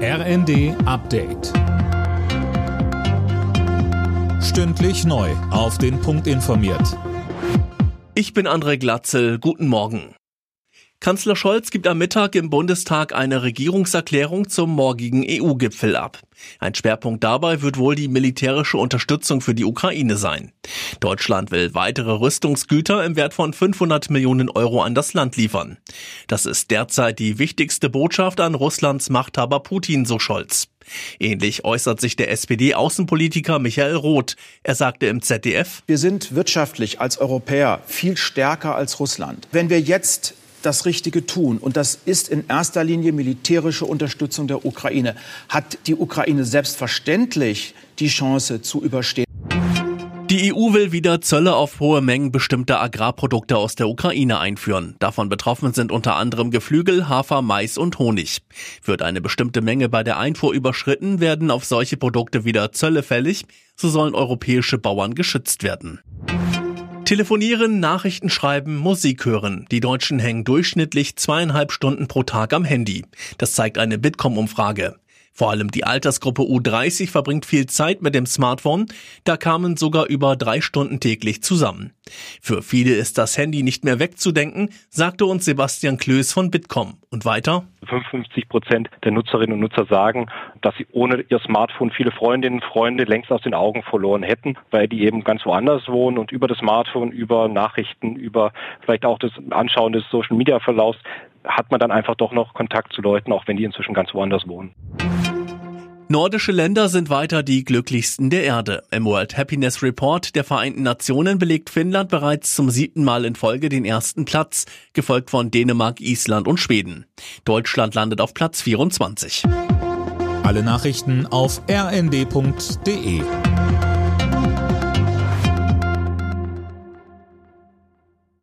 RND Update. Stündlich neu auf den Punkt informiert. Ich bin André Glatzel. Guten Morgen. Kanzler Scholz gibt am Mittag im Bundestag eine Regierungserklärung zum morgigen EU-Gipfel ab. Ein Schwerpunkt dabei wird wohl die militärische Unterstützung für die Ukraine sein. Deutschland will weitere Rüstungsgüter im Wert von 500 Millionen Euro an das Land liefern. Das ist derzeit die wichtigste Botschaft an Russlands Machthaber Putin, so Scholz. Ähnlich äußert sich der SPD-Außenpolitiker Michael Roth. Er sagte im ZDF: Wir sind wirtschaftlich als Europäer viel stärker als Russland. Wenn wir jetzt das Richtige tun, und das ist in erster Linie militärische Unterstützung der Ukraine, hat die Ukraine selbstverständlich die Chance zu überstehen. Die EU will wieder Zölle auf hohe Mengen bestimmter Agrarprodukte aus der Ukraine einführen. Davon betroffen sind unter anderem Geflügel, Hafer, Mais und Honig. Wird eine bestimmte Menge bei der Einfuhr überschritten, werden auf solche Produkte wieder Zölle fällig. So sollen europäische Bauern geschützt werden. Telefonieren, Nachrichten schreiben, Musik hören. Die Deutschen hängen durchschnittlich 2,5 Stunden pro Tag am Handy. Das zeigt eine Bitkom-Umfrage. Vor allem die Altersgruppe U30 verbringt viel Zeit mit dem Smartphone. Da kamen sogar über 3 Stunden täglich zusammen. Für viele ist das Handy nicht mehr wegzudenken, sagte uns Sebastian Klöß von Bitkom. Und weiter: 55% der Nutzerinnen und Nutzer sagen, dass sie ohne ihr Smartphone viele Freundinnen und Freunde längst aus den Augen verloren hätten, weil die eben ganz woanders wohnen und über das Smartphone, über Nachrichten, über vielleicht auch das Anschauen des Social-Media-Verlaufs hat man dann einfach doch noch Kontakt zu Leuten, auch wenn die inzwischen ganz woanders wohnen. Nordische Länder sind weiter die glücklichsten der Erde. Im World Happiness Report der Vereinten Nationen belegt Finnland bereits zum 7. Mal in Folge den ersten Platz, gefolgt von Dänemark, Island und Schweden. Deutschland landet auf Platz 24. Alle Nachrichten auf rnd.de.